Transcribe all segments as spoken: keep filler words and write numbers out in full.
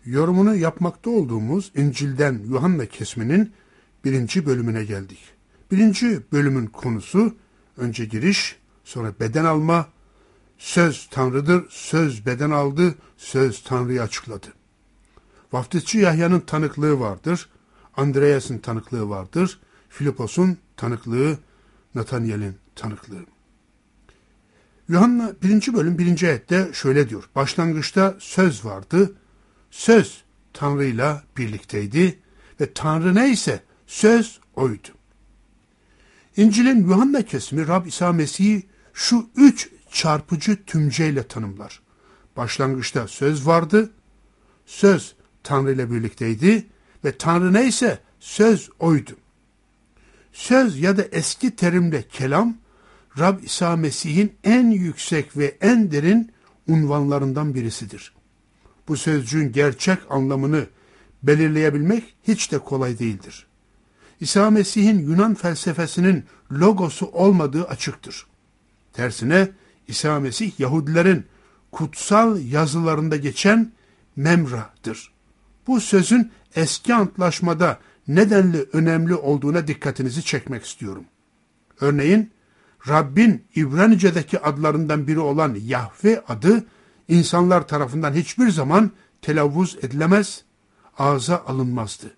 Yorumunu yapmakta olduğumuz İncil'den Yuhanna kesminin birinci bölümüne geldik. Birinci bölümün konusu önce giriş, sonra beden alma, söz Tanrı'dır, söz beden aldı, söz Tanrı'yı açıkladı. Vaftizçi Yahya'nın tanıklığı vardır, Andreas'ın tanıklığı vardır, Filipos'un tanıklığı, Nathaniel'in tanıklığı. Yuhanna birinci bölüm birinci ayette şöyle diyor: başlangıçta söz vardı, söz Tanrı'yla birlikteydi ve Tanrı neyse söz oydu. İncil'in Yuhanna kesimi Rab İsa Mesih'i şu üç çarpıcı tümceyle tanımlar. Başlangıçta söz vardı, söz Tanrı ile birlikteydi ve Tanrı neyse söz oydu. Söz ya da eski terimle kelam, Rab İsa Mesih'in en yüksek ve en derin unvanlarından birisidir. Bu sözcüğün gerçek anlamını belirleyebilmek hiç de kolay değildir. İsa Mesih'in Yunan felsefesinin logosu olmadığı açıktır. Tersine İsa Mesih Yahudilerin kutsal yazılarında geçen memradır. Bu sözün eski antlaşmada nedenli önemli olduğuna dikkatinizi çekmek istiyorum. Örneğin Rabbin İbranice'deki adlarından biri olan Yahve adı insanlar tarafından hiçbir zaman telaffuz edilemez, ağza alınmazdı.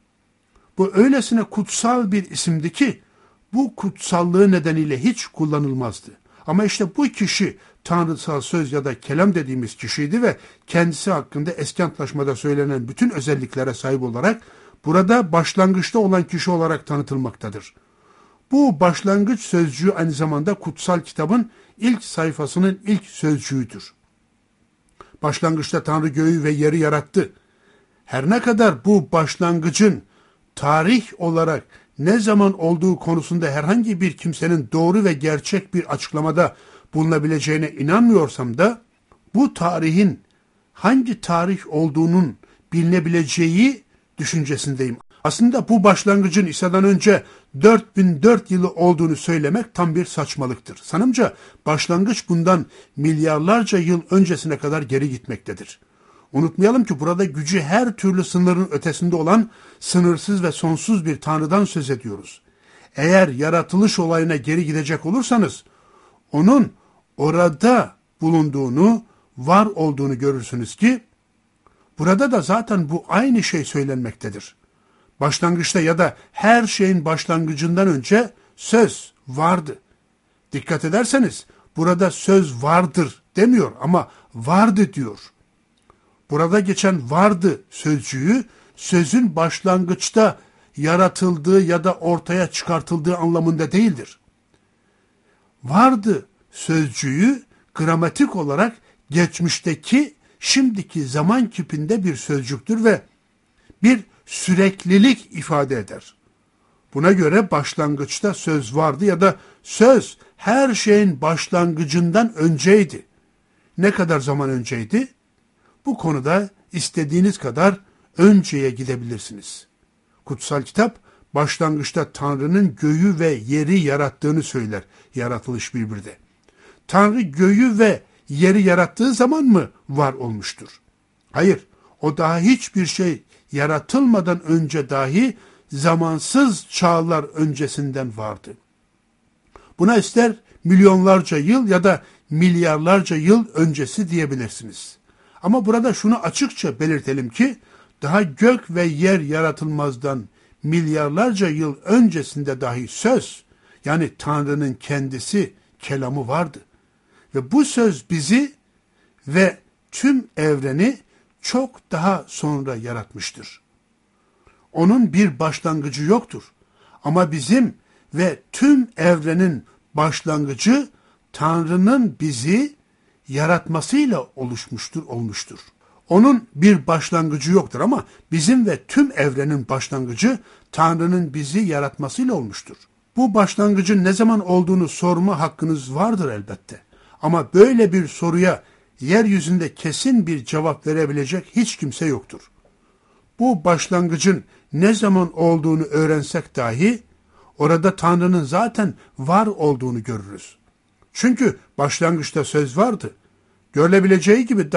Bu öylesine kutsal bir isimdi ki bu kutsallığı nedeniyle hiç kullanılmazdı. Ama işte bu kişi tanrısal söz ya da kelam dediğimiz kişiydi ve kendisi hakkında eski antlaşmada söylenen bütün özelliklere sahip olarak burada başlangıçta olan kişi olarak tanıtılmaktadır. Bu başlangıç sözcüğü aynı zamanda kutsal kitabın ilk sayfasının ilk sözcüğüdür. Başlangıçta Tanrı göğü ve yeri yarattı. Her ne kadar bu başlangıcın tarih olarak ne zaman olduğu konusunda herhangi bir kimsenin doğru ve gerçek bir açıklamada bulunabileceğine inanmıyorsam da bu tarihin hangi tarih olduğunun bilinebileceği düşüncesindeyim. Aslında bu başlangıcın İsa'dan önce dört bin dört yılı olduğunu söylemek tam bir saçmalıktır. Sanımca başlangıç bundan milyarlarca yıl öncesine kadar geri gitmektedir. Unutmayalım ki burada gücü her türlü sınırın ötesinde olan sınırsız ve sonsuz bir Tanrı'dan söz ediyoruz. Eğer yaratılış olayına geri gidecek olursanız, onun orada bulunduğunu, var olduğunu görürsünüz ki, burada da zaten bu aynı şey söylenmektedir. Başlangıçta ya da her şeyin başlangıcından önce söz vardı. Dikkat ederseniz burada söz vardır demiyor ama vardı diyor. Burada geçen vardı sözcüğü sözün başlangıçta yaratıldığı ya da ortaya çıkartıldığı anlamında değildir. Vardı sözcüğü gramatik olarak geçmişteki, şimdiki zaman kipinde bir sözcüktür ve bir süreklilik ifade eder. Buna göre başlangıçta söz vardı ya da söz her şeyin başlangıcından önceydi. Ne kadar zaman önceydi? Bu konuda istediğiniz kadar önceye gidebilirsiniz. Kutsal kitap başlangıçta Tanrı'nın göğü ve yeri yarattığını söyler. Yaratılış bir birde. Tanrı göğü ve yeri yarattığı zaman mı var olmuştur? Hayır, o daha hiçbir şey yaratılmadan önce dahi zamansız çağlar öncesinden vardı. Buna ister milyonlarca yıl ya da milyarlarca yıl öncesi diyebilirsiniz. Ama burada şunu açıkça belirtelim ki daha gök ve yer yaratılmazdan milyarlarca yıl öncesinde dahi söz, yani Tanrı'nın kendisi, kelamı vardı. Ve bu söz bizi ve tüm evreni çok daha sonra yaratmıştır. Onun bir başlangıcı yoktur. Ama bizim ve tüm evrenin başlangıcı Tanrı'nın bizi yaratmasıyla oluşmuştur, olmuştur. Onun bir başlangıcı yoktur ama bizim ve tüm evrenin başlangıcı Tanrı'nın bizi yaratmasıyla olmuştur. Bu başlangıcın ne zaman olduğunu sorma hakkınız vardır elbette. Ama böyle bir soruya yeryüzünde kesin bir cevap verebilecek hiç kimse yoktur. Bu başlangıcın ne zaman olduğunu öğrensek dahi orada Tanrı'nın zaten var olduğunu görürüz. Çünkü başlangıçta söz vardı. Görülebileceği gibi daha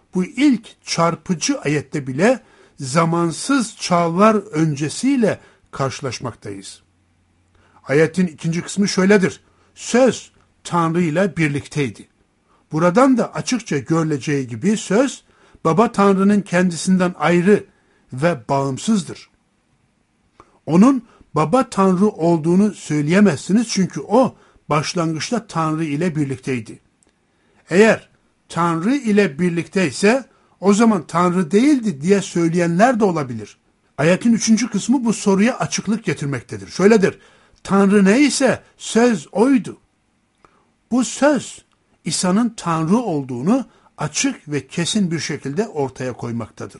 bu ilk çarpıcı ayette bile zamansız çağlar öncesiyle karşılaşmaktayız. Ayetin ikinci kısmı şöyledir. Söz Tanrı ile birlikteydi. Buradan da açıkça görüleceği gibi söz Baba Tanrı'nın kendisinden ayrı ve bağımsızdır. Onun Baba Tanrı olduğunu söyleyemezsiniz çünkü o başlangıçta Tanrı ile birlikteydi. Eğer Tanrı ile birlikteyse o zaman Tanrı değildi diye söyleyenler de olabilir. Ayetin üçüncü kısmı bu soruya açıklık getirmektedir. Şöyledir. Tanrı neyse söz oydu. Bu söz İsa'nın Tanrı olduğunu açık ve kesin bir şekilde ortaya koymaktadır.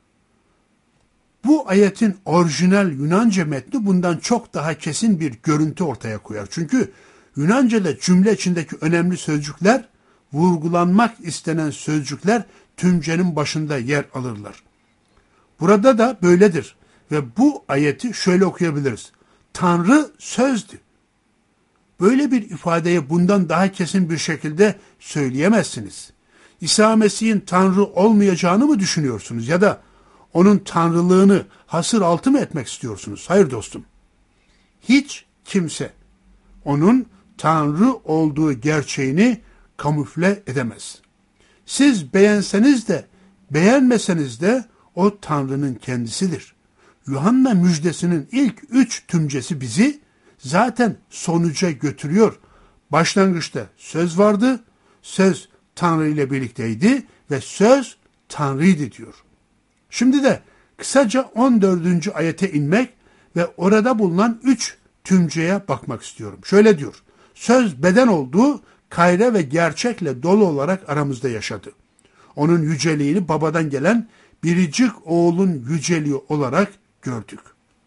Bu ayetin orijinal Yunanca metni bundan çok daha kesin bir görüntü ortaya koyar. Çünkü Yunanca'da cümle içindeki önemli sözcükler, vurgulanmak istenen sözcükler tümcenin başında yer alırlar. Burada da böyledir ve bu ayeti şöyle okuyabiliriz. Tanrı sözdü. Böyle bir ifadeye bundan daha kesin bir şekilde söyleyemezsiniz. İsa Mesih'in Tanrı olmayacağını mı düşünüyorsunuz ya da onun tanrılığını hasır altı mı etmek istiyorsunuz? Hayır dostum. Hiç kimse onun Tanrı olduğu gerçeğini kamufle edemez. Siz beğenseniz de beğenmeseniz de o Tanrı'nın kendisidir. Yuhanna müjdesinin ilk üç tümcesi bizi zaten sonuca götürüyor. Başlangıçta söz vardı, söz Tanrı ile birlikteydi ve söz Tanrı'ydı diyor. Şimdi de kısaca on dördüncü ayete inmek ve orada bulunan üç tümceye bakmak istiyorum. Şöyle diyor, söz beden oldu, kayra ve gerçekle dolu olarak aramızda yaşadı. Onun yüceliğini babadan gelen biricik oğlun yüceliği olarak gördük.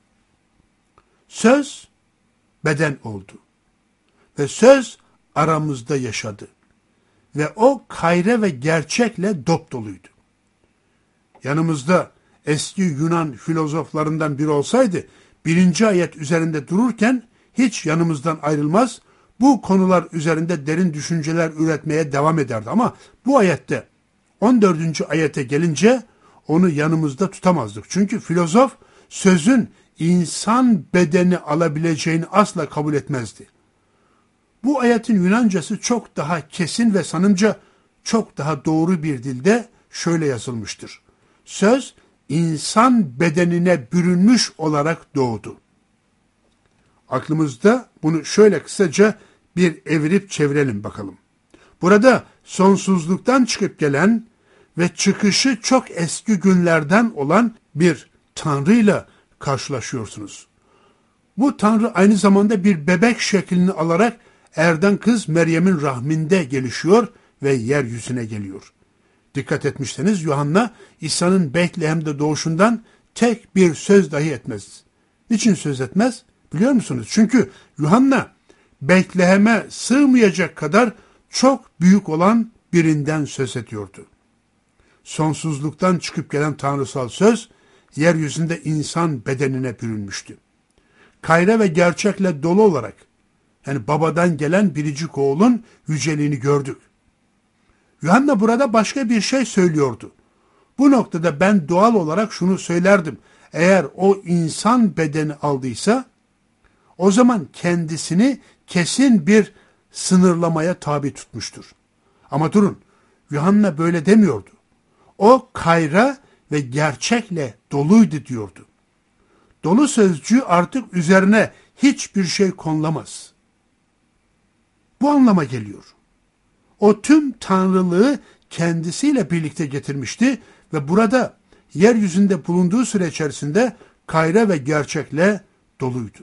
Söz beden oldu ve söz aramızda yaşadı ve o kayra ve gerçekle dopdoluydu. Yanımızda eski Yunan filozoflarından biri olsaydı birinci ayet üzerinde dururken hiç yanımızdan ayrılmaz, bu konular üzerinde derin düşünceler üretmeye devam ederdi. Ama bu ayette on dördüncü ayete gelince onu yanımızda tutamazdık. Çünkü filozof sözün insan bedeni alabileceğini asla kabul etmezdi. Bu ayetin Yunancası çok daha kesin ve sanımca çok daha doğru bir dilde şöyle yazılmıştır. Söz insan bedenine bürünmüş olarak doğdu. Aklımızda bunu şöyle kısaca bir evirip çevirelim bakalım. Burada sonsuzluktan çıkıp gelen ve çıkışı çok eski günlerden olan bir Tanrı'yla karşılaşıyorsunuz. Bu Tanrı aynı zamanda bir bebek şeklini alarak erden kız Meryem'in rahminde gelişiyor ve yeryüzüne geliyor. Dikkat etmişseniz Yuhanna İsa'nın Betlehem'de doğuşundan tek bir söz dahi etmez. Niçin söz etmez? Biliyor musunuz? Çünkü Yuhanna Betlehem'e sığmayacak kadar çok büyük olan birinden söz ediyordu. Sonsuzluktan çıkıp gelen tanrısal söz yeryüzünde insan bedenine bürünmüştü. Kayra ve gerçekle dolu olarak, yani babadan gelen biricik oğlun yüceliğini gördük. Yuhanna burada başka bir şey söylüyordu. Bu noktada ben doğal olarak şunu söylerdim. Eğer o insan bedeni aldıysa, o zaman kendisini kesin bir sınırlamaya tabi tutmuştur. Ama durun, Yuhanna böyle demiyordu. O kayra ve gerçekle doluydu diyordu. Dolu sözcüğü artık üzerine hiçbir şey konulamaz. Bu anlama geliyor. O tüm tanrılığı kendisiyle birlikte getirmişti ve burada yeryüzünde bulunduğu süre içerisinde kayra ve gerçekle doluydu.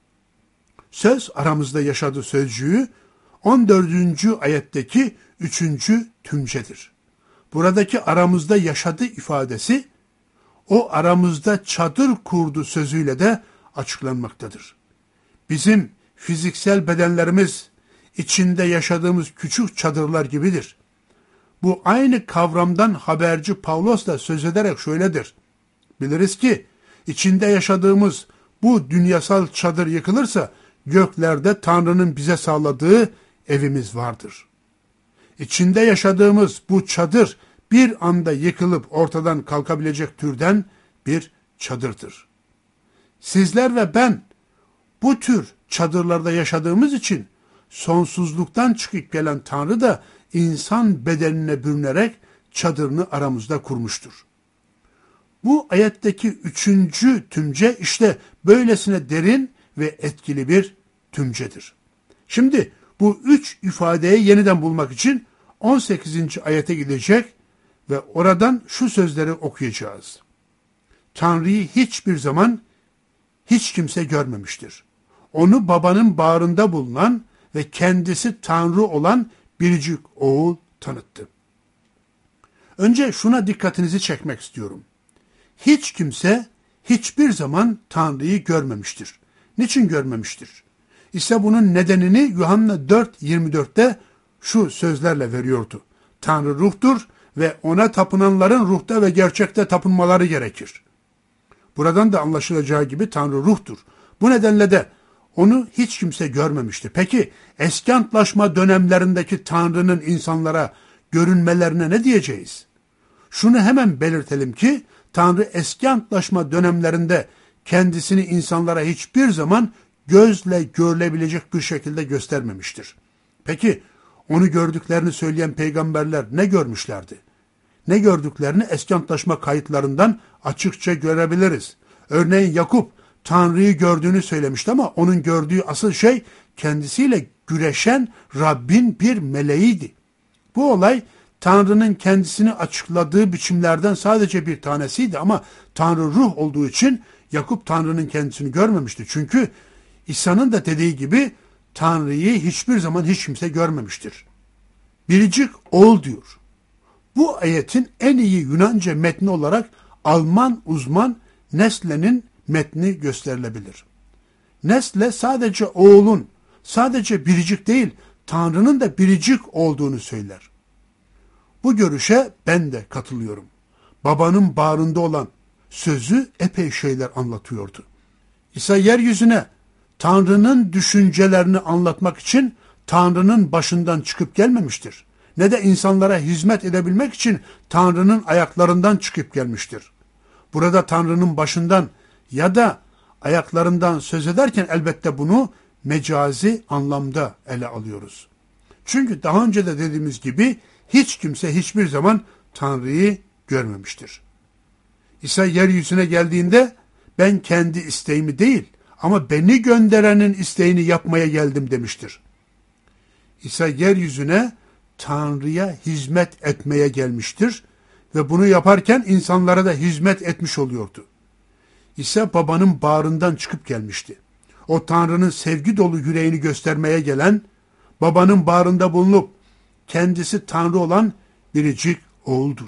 Söz aramızda yaşadı sözcüğü on dördüncü ayetteki üçüncü tümcedir. Buradaki aramızda yaşadı ifadesi o aramızda çadır kurdu sözüyle de açıklanmaktadır. Bizim fiziksel bedenlerimiz içinde yaşadığımız küçük çadırlar gibidir. Bu aynı kavramdan haberci Pavlos da söz ederek şöyledir. Biliriz ki içinde yaşadığımız bu dünyasal çadır yıkılırsa göklerde Tanrı'nın bize sağladığı evimiz vardır. İçinde yaşadığımız bu çadır bir anda yıkılıp ortadan kalkabilecek türden bir çadırdır. Sizler ve ben bu tür çadırlarda yaşadığımız için sonsuzluktan çıkıp gelen Tanrı da insan bedenine bürünerek çadırını aramızda kurmuştur. Bu ayetteki üçüncü tümce işte böylesine derin ve etkili bir tümcedir. Şimdi bu üç ifadeyi yeniden bulmak için on sekizinci ayete gidecek ve oradan şu sözleri okuyacağız. Tanrı'yı hiçbir zaman hiç kimse görmemiştir. Onu babanın bağrında bulunan ve kendisi Tanrı olan biricik oğul tanıttı. Önce şuna dikkatinizi çekmek istiyorum. Hiç kimse hiçbir zaman Tanrı'yı görmemiştir. Niçin görmemiştir? İşte bunun nedenini Yuhanna dört yirmi dörtte şu sözlerle veriyordu. Tanrı ruhtur ve ona tapınanların ruhta ve gerçekte tapınmaları gerekir. Buradan da anlaşılacağı gibi Tanrı ruhtur. Bu nedenle de onu hiç kimse görmemişti. Peki eski antlaşma dönemlerindeki Tanrı'nın insanlara görünmelerine ne diyeceğiz? Şunu hemen belirtelim ki Tanrı eski antlaşma dönemlerinde kendisini insanlara hiçbir zaman gözle görülebilecek bir şekilde göstermemiştir. Peki onu gördüklerini söyleyen peygamberler ne görmüşlerdi? Ne gördüklerini eski antlaşma kayıtlarından açıkça görebiliriz. Örneğin Yakup Tanrı'yı gördüğünü söylemişti ama onun gördüğü asıl şey kendisiyle güreşen Rabbin bir meleğiydi. Bu olay Tanrı'nın kendisini açıkladığı biçimlerden sadece bir tanesiydi ama Tanrı ruh olduğu için Yakup Tanrı'nın kendisini görmemişti. Çünkü İsa'nın da dediği gibi Tanrı'yı hiçbir zaman hiç kimse görmemiştir. Biricik oğul diyor. Bu ayetin en iyi Yunanca metni olarak Alman uzman Nestle'nin metni gösterilebilir. Nestle sadece oğulun, sadece biricik değil, Tanrı'nın da biricik olduğunu söyler. Bu görüşe ben de katılıyorum. Babanın bağrında olan sözü epey şeyler anlatıyordu. İsa yeryüzüne Tanrı'nın düşüncelerini anlatmak için Tanrı'nın başından çıkıp gelmemiştir. Ne de insanlara hizmet edebilmek için Tanrı'nın ayaklarından çıkıp gelmiştir. Burada Tanrı'nın başından ya da ayaklarından söz ederken elbette bunu mecazi anlamda ele alıyoruz. Çünkü daha önce de dediğimiz gibi hiç kimse hiçbir zaman Tanrı'yı görmemiştir. İsa yeryüzüne geldiğinde ben kendi isteğimi değil ama beni gönderenin isteğini yapmaya geldim demiştir. İsa yeryüzüne Tanrı'ya hizmet etmeye gelmiştir ve bunu yaparken insanlara da hizmet etmiş oluyordu. İsa babanın bağrından çıkıp gelmişti. O Tanrı'nın sevgi dolu yüreğini göstermeye gelen, babanın bağrında bulunup kendisi Tanrı olan biricik oğuldur.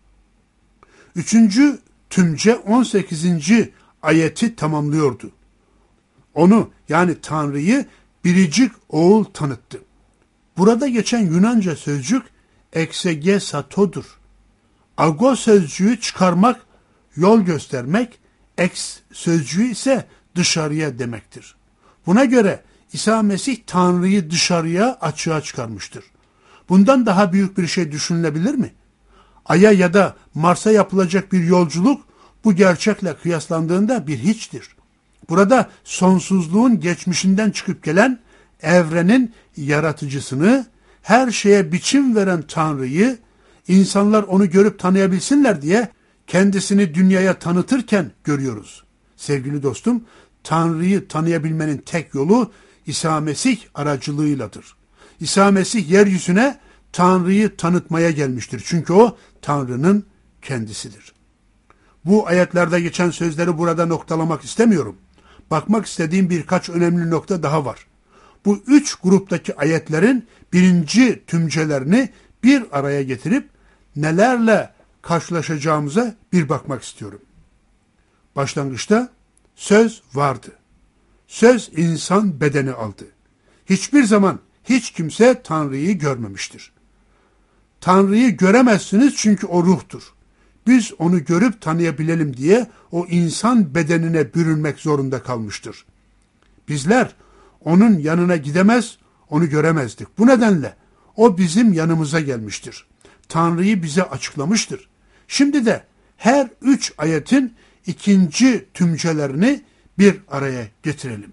Üçüncü tümce on sekizinci ayeti tamamlıyordu. Onu yani Tanrı'yı biricik oğul tanıttı. Burada geçen Yunanca sözcük exegesatodur. Ago sözcüğü çıkarmak, yol göstermek, ex sözcüğü ise dışarıya demektir. Buna göre İsa Mesih Tanrı'yı dışarıya açığa çıkarmıştır. Bundan daha büyük bir şey düşünülebilir mi? Ay'a ya da Mars'a yapılacak bir yolculuk bu gerçekle kıyaslandığında bir hiçtir. Burada sonsuzluğun geçmişinden çıkıp gelen evrenin yaratıcısını, her şeye biçim veren Tanrı'yı, insanlar onu görüp tanıyabilsinler diye kendisini dünyaya tanıtırken görüyoruz. Sevgili dostum, Tanrı'yı tanıyabilmenin tek yolu İsa Mesih aracılığıyladır. İsa Mesih yeryüzüne Tanrı'yı tanıtmaya gelmiştir. Çünkü o Tanrı'nın kendisidir. Bu ayetlerde geçen sözleri burada noktalamak istemiyorum. Bakmak istediğim birkaç önemli nokta daha var. Bu üç gruptaki ayetlerin birinci tümcelerini bir araya getirip nelerle karşılaşacağımıza bir bakmak istiyorum. Başlangıçta söz vardı. Söz insan bedeni aldı. Hiçbir zaman hiç kimse Tanrı'yı görmemiştir. Tanrı'yı göremezsiniz çünkü o ruhtur. Biz onu görüp tanıyabilelim diye o insan bedenine bürünmek zorunda kalmıştır. Bizler onun yanına gidemez, onu göremezdik. Bu nedenle o bizim yanımıza gelmiştir. Tanrı'yı bize açıklamıştır. Şimdi de her üç ayetin ikinci tümcelerini bir araya getirelim.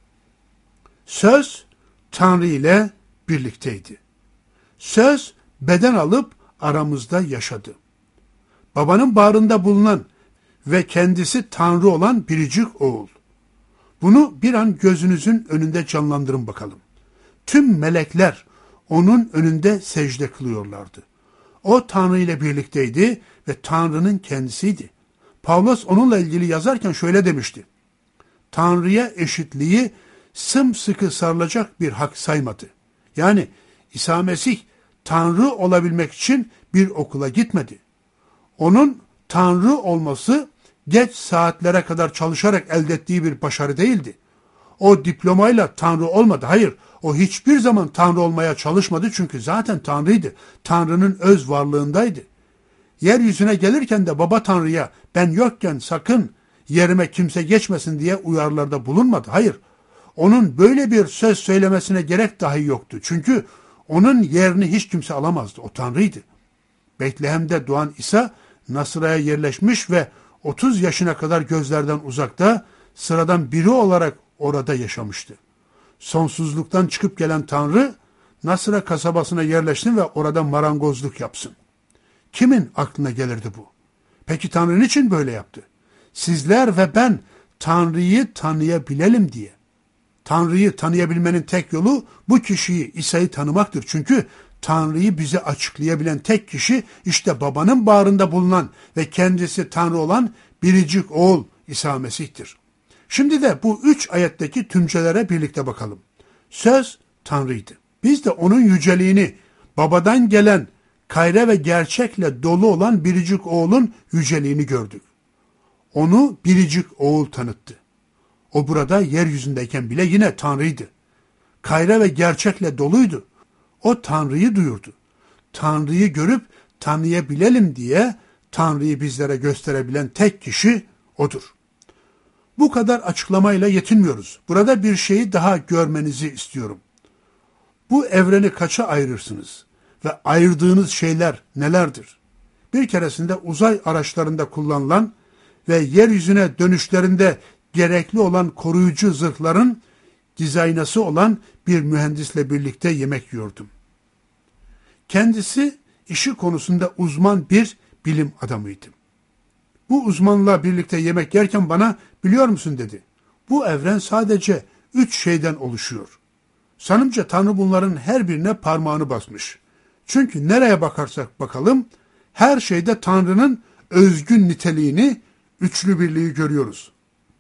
Söz Tanrı ile birlikteydi. Söz beden alıp aramızda yaşadı. Babanın bağrında bulunan ve kendisi Tanrı olan biricik oğul. Bunu bir an gözünüzün önünde canlandırın bakalım. Tüm melekler onun önünde secde kılıyorlardı. O Tanrı ile birlikteydi ve Tanrı'nın kendisiydi. Pavlos onunla ilgili yazarken şöyle demişti. Tanrı'ya eşitliği sımsıkı sarılacak bir hak saymadı. Yani İsa Mesih Tanrı olabilmek için bir okula gitmedi. Onun Tanrı olması geç saatlere kadar çalışarak elde ettiği bir başarı değildi. O diplomayla Tanrı olmadı. Hayır, o hiçbir zaman Tanrı olmaya çalışmadı çünkü zaten Tanrı'ydı. Tanrı'nın öz varlığındaydı. Yeryüzüne gelirken de Baba Tanrı'ya ben yokken sakın yerime kimse geçmesin diye uyarılarda bulunmadı. Hayır, onun böyle bir söz söylemesine gerek dahi yoktu. Çünkü onun yerini hiç kimse alamazdı. O Tanrı'ydı. Betlehem'de doğan İsa Nasıra'ya yerleşmiş ve otuz yaşına kadar gözlerden uzakta sıradan biri olarak orada yaşamıştı. Sonsuzluktan çıkıp gelen Tanrı Nasıra kasabasına yerleşsin ve orada marangozluk yapsın. Kimin aklına gelirdi bu? Peki Tanrı niçin böyle yaptı? Sizler ve ben Tanrı'yı tanıyabilelim diye. Tanrı'yı tanıyabilmenin tek yolu bu kişiyi, İsa'yı tanımaktır. Çünkü Tanrı'yı bize açıklayabilen tek kişi işte babanın bağrında bulunan ve kendisi Tanrı olan biricik oğul İsa Mesih'tir. Şimdi de bu üç ayetteki tümcelere birlikte bakalım. Söz Tanrı'ydı. Biz de onun yüceliğini, babadan gelen kayra ve gerçekle dolu olan biricik oğulun yüceliğini gördük. Onu biricik oğul tanıttı. O burada yeryüzündeyken bile yine Tanrı'ydı. Kayra ve gerçekle doluydu. O Tanrı'yı duyurdu. Tanrı'yı görüp tanıyabilelim diye Tanrı'yı bizlere gösterebilen tek kişi odur. Bu kadar açıklamayla yetinmiyoruz. Burada bir şeyi daha görmenizi istiyorum. Bu evreni kaça ayırırsınız ve ayırdığınız şeyler nelerdir? Bir keresinde uzay araçlarında kullanılan ve yeryüzüne dönüşlerinde gerekli olan koruyucu zırhların dizaynası olan bir mühendisle birlikte yemek yiyordum. Kendisi işi konusunda uzman bir bilim adamıydı. Bu uzmanla birlikte yemek yerken bana biliyor musun dedi. Bu evren sadece üç şeyden oluşuyor. Sanımca Tanrı bunların her birine parmağını basmış. Çünkü nereye bakarsak bakalım her şeyde Tanrı'nın özgün niteliğini, üçlü birliği görüyoruz.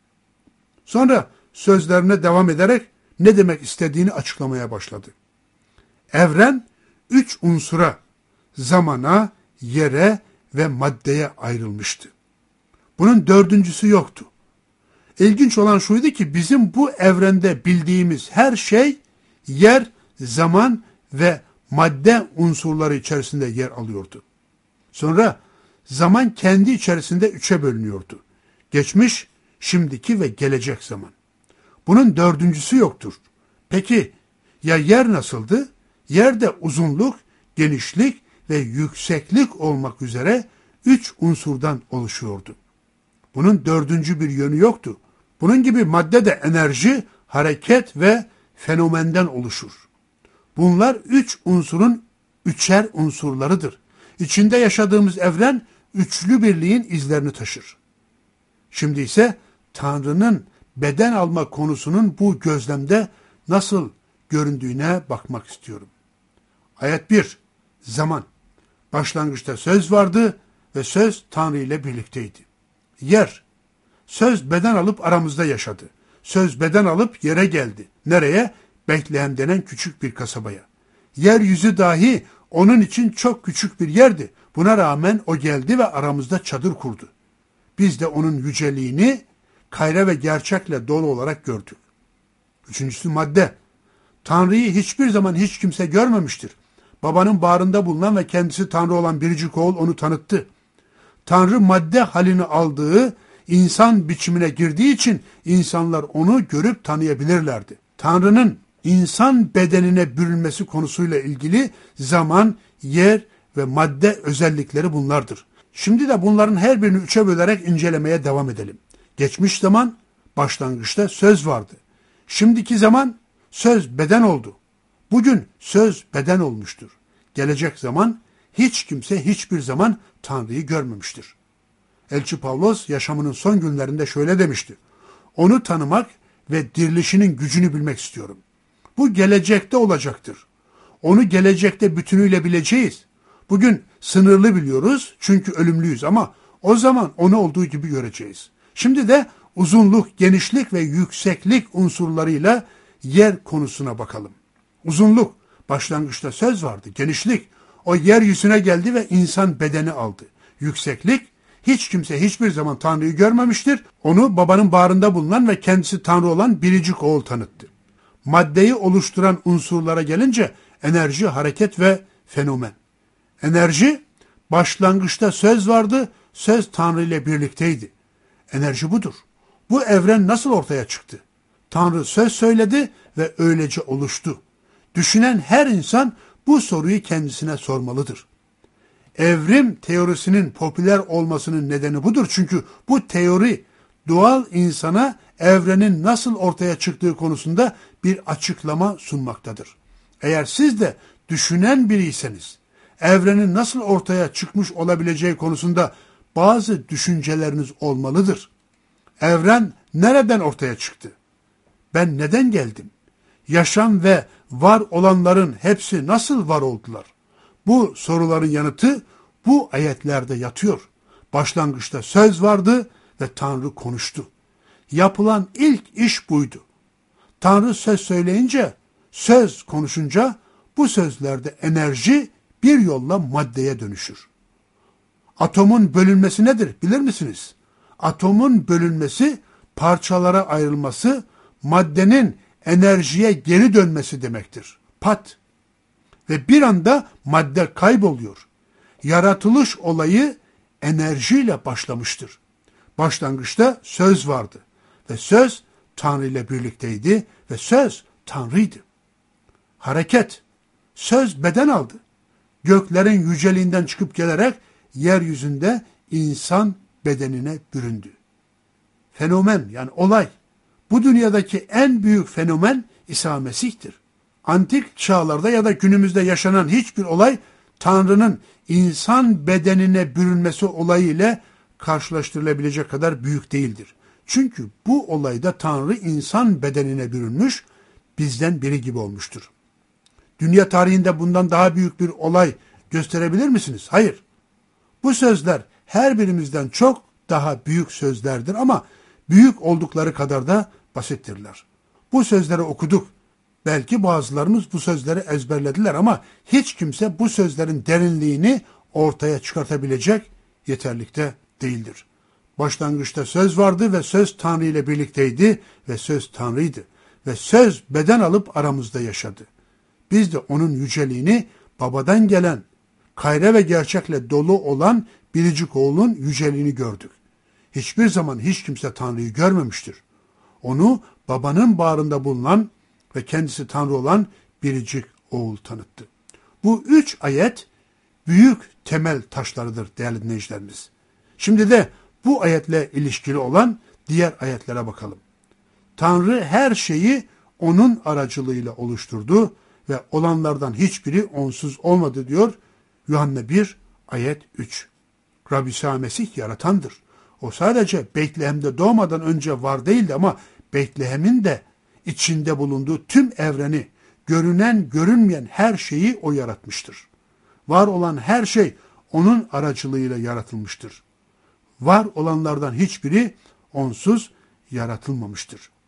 Sonra sözlerine devam ederek ne demek istediğini açıklamaya başladı. Evren üç unsura, zamana, yere ve maddeye ayrılmıştı. Bunun dördüncüsü yoktu. İlginç olan şuydu ki bizim bu evrende bildiğimiz her şey yer, zaman ve madde unsurları içerisinde yer alıyordu. Sonra zaman kendi içerisinde üçe bölünüyordu. Geçmiş, şimdiki ve gelecek zaman. Bunun dördüncüsü yoktur. Peki ya yer nasıldı? Yerde uzunluk, genişlik ve yükseklik olmak üzere üç unsurdan oluşuyordu. Bunun dördüncü bir yönü yoktu. Bunun gibi madde de enerji, hareket ve fenomenden oluşur. Bunlar üç unsurun üçer unsurlarıdır. İçinde yaşadığımız evren üçlü birliğin izlerini taşır. Şimdi ise Tanrı'nın beden alma konusunun bu gözlemde nasıl göründüğüne bakmak istiyorum. Ayet bir. Zaman. Başlangıçta söz vardı ve söz Tanrı ile birlikteydi. Yer. Söz beden alıp aramızda yaşadı. Söz beden alıp yere geldi. Nereye? Betlehem denen küçük bir kasabaya. Yeryüzü dahi onun için çok küçük bir yerdi. Buna rağmen o geldi ve aramızda çadır kurdu. Biz de onun yüceliğini kayra ve gerçekle dolu olarak gördük. Üçüncüsü madde. Tanrı'yı hiçbir zaman hiç kimse görmemiştir. Babanın bağrında bulunan ve kendisi Tanrı olan biricik oğul onu tanıttı. Tanrı madde halini aldığı, insan biçimine girdiği için insanlar onu görüp tanıyabilirlerdi. Tanrı'nın insan bedenine bürünmesi konusuyla ilgili zaman, yer ve madde özellikleri bunlardır. Şimdi de bunların her birini üçe bölerek incelemeye devam edelim. Geçmiş zaman, başlangıçta söz vardı. Şimdiki zaman söz beden oldu. Bugün söz beden olmuştur. Gelecek zaman hiç kimse hiçbir zaman Tanrı'yı görmemiştir. Elçi Pavlos yaşamının son günlerinde şöyle demişti. Onu tanımak ve dirilişinin gücünü bilmek istiyorum. Bu gelecekte olacaktır. Onu gelecekte bütünüyle bileceğiz. Bugün sınırlı biliyoruz çünkü ölümlüyüz ama o zaman onu olduğu gibi göreceğiz. Şimdi de uzunluk, genişlik ve yükseklik unsurlarıyla yer konusuna bakalım. Uzunluk, başlangıçta söz vardı. Genişlik, o yeryüzüne geldi ve insan bedeni aldı. Yükseklik, hiç kimse hiçbir zaman Tanrı'yı görmemiştir. Onu babanın bağrında bulunan ve kendisi Tanrı olan biricik oğul tanıttı. Maddeyi oluşturan unsurlara gelince enerji, hareket ve fenomen. Enerji, başlangıçta söz vardı, söz Tanrı ile birlikteydi. Enerji budur. Bu evren nasıl ortaya çıktı? Tanrı söz söyledi ve öylece oluştu. Düşünen her insan bu soruyu kendisine sormalıdır. Evrim teorisinin popüler olmasının nedeni budur. Çünkü bu teori doğal insana evrenin nasıl ortaya çıktığı konusunda bir açıklama sunmaktadır. Eğer siz de düşünen biriyseniz, evrenin nasıl ortaya çıkmış olabileceği konusunda bazı düşünceleriniz olmalıdır. Evren nereden ortaya çıktı? Ben neden geldim? Yaşam ve var olanların hepsi nasıl var oldular? Bu soruların yanıtı bu ayetlerde yatıyor. Başlangıçta söz vardı ve Tanrı konuştu. Yapılan ilk iş buydu. Tanrı söz söyleyince, söz konuşunca bu sözlerde enerji bir yolla maddeye dönüşür. Atomun bölünmesi nedir bilir misiniz? Atomun bölünmesi, parçalara ayrılması, maddenin enerjiye geri dönmesi demektir. Pat. Ve bir anda madde kayboluyor. Yaratılış olayı enerjiyle başlamıştır. Başlangıçta söz vardı ve söz Tanrı ile birlikteydi ve söz Tanrı'ydı. Hareket, söz beden aldı. Göklerin yüceliğinden çıkıp gelerek yeryüzünde insan bedenine büründü. Fenomen yani olay. Bu dünyadaki en büyük fenomen İsa Mesih'tir. Antik çağlarda ya da günümüzde yaşanan hiçbir olay Tanrı'nın insan bedenine bürünmesi olayı ile karşılaştırılabilecek kadar büyük değildir. Çünkü bu olayda Tanrı insan bedenine bürünmüş, bizden biri gibi olmuştur. Dünya tarihinde bundan daha büyük bir olay gösterebilir misiniz? Hayır. Bu sözler her birimizden çok daha büyük sözlerdir ama büyük oldukları kadar da basittirler. Bu sözleri okuduk. Belki bazılarımız bu sözleri ezberlediler ama hiç kimse bu sözlerin derinliğini ortaya çıkartabilecek yeterlikte değildir. Başlangıçta söz vardı ve söz Tanrı ile birlikteydi ve söz Tanrı'ydı. Ve söz beden alıp aramızda yaşadı. Biz de onun yüceliğini babadan gelen, kayre ve gerçekle dolu olan biricik oğlun yüceliğini gördük. Hiçbir zaman hiç kimse Tanrı'yı görmemiştir. Onu babanın bağrında bulunan ve kendisi Tanrı olan biricik oğul tanıttı. Bu üç ayet büyük temel taşlarıdır değerli dinleyicilerimiz. Şimdi de bu ayetle ilişkili olan diğer ayetlere bakalım. Tanrı her şeyi onun aracılığıyla oluşturdu ve olanlardan hiçbiri onsuz olmadı diyor Yuhanna bir ayet üç. Rabbi İsa Mesih yaratandır. O sadece Betlehem'de doğmadan önce var değildi ama Betlehem'in de içinde bulunduğu tüm evreni, görünen görünmeyen her şeyi o yaratmıştır. Var olan her şey onun aracılığıyla yaratılmıştır. Var olanlardan hiçbiri onsuz yaratılmamıştır.